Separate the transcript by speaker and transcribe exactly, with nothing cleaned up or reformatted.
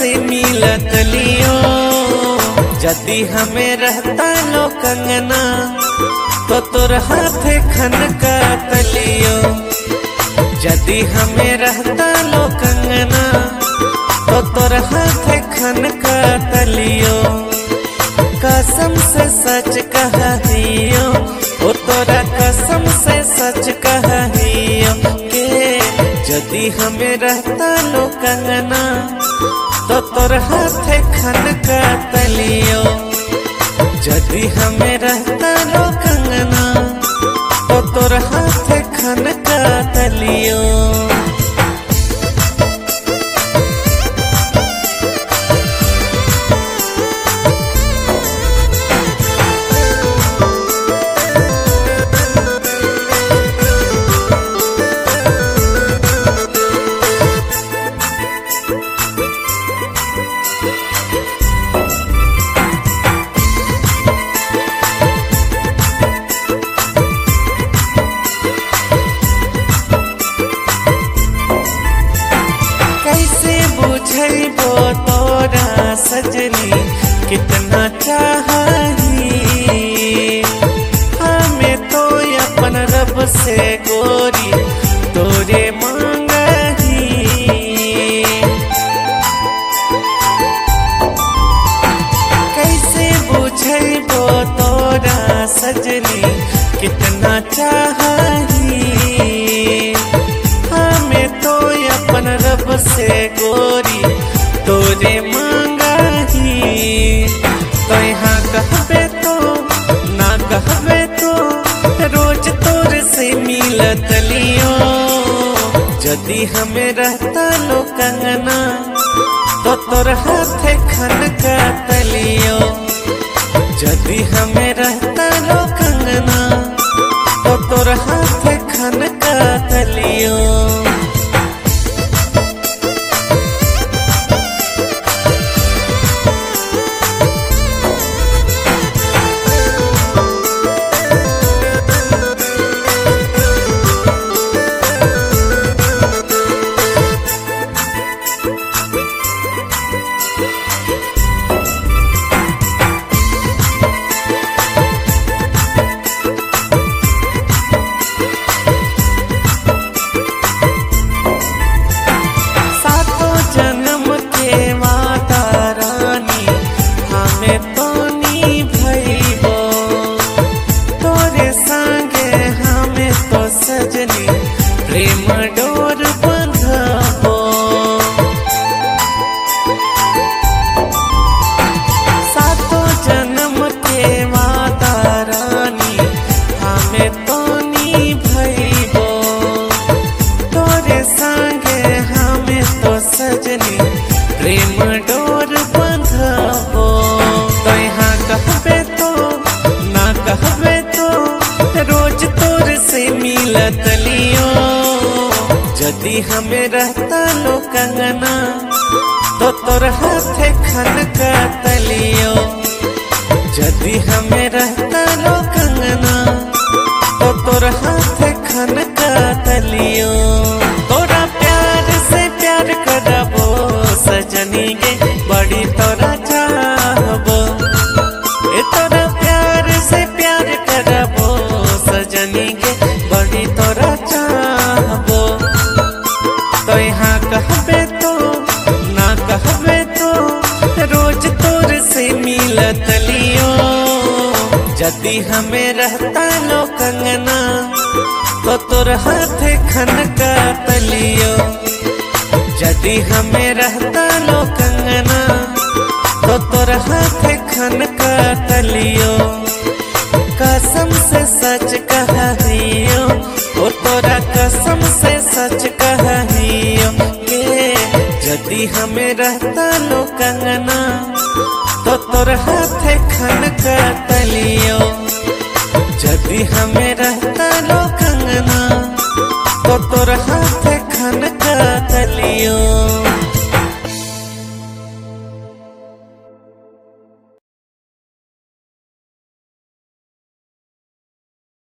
Speaker 1: से मिलत लियो। यदि हमें रहता लो कंगना तो तोर हाथे खनका तलियो। यदि हमें रहता लो कंगना तो तोर हाथे खनका तलियो। कसम से सच कहियो ओ तोरा कसम से सच कहियो के यदि हमें रहता लो कंगना तो तोर हाथे खनका तलियो। यदि हमें रहता लो कंगना तो तोर हाथे खनका तलियो। बुझैबो तोरा सजनी कितना चाही हमें तो अपन रब से गोरी तोरे मांगही। कैसे बुझैबो तोरा सजनी कितना चाही हमें तो अपन रब से गोरी तोरे मांगही। तो यहाँ कहबे तो ना कहबे तो रोज तोर से मिलत लियो। यदि हमें रहता लो कंगना तो तोर हाथे खनका तलियो। यदि हमें रहता लो कंगना तो तोर हाथे खनका तलियो। प्रेम डोर बंधबो सातो जन्म के वादा रानी हमें तो निभैबो। तोरे संगे हमें तो सजनी प्रेम डोर बंधबो। तो यहाँ कहबे तो ना कहबे तो रोज तोर से मिलत लियो। यदि हमें रहता लो कंगना तो तोर हाथे खनका तलियो। यदि हमें रहता लो कंगना तो तोर हाथे खनका तलियो। तोरा प्यार से प्यार करबो सजनी गे बड़ी तोरा चाहबो। ए तोरा प्यार से प्यार करबो सजनी गे बड़ी तोरा चाहबो। तो यहाँ कहबे तो ना कहबे तो रोज तोर से मिलत लियो। यदि हमें रहता लो कंगना तो तोर हाथे खनका तलियो। यदि हमें रहता लो कंगना तो तोर हाथे खनका तलियो। कसम से सच कहियो ओ तोरा कसम से सच कहियो के यदि हमें रहता लो कंगना तो तोर हाथे खनका तलियो। यदि हमें रहता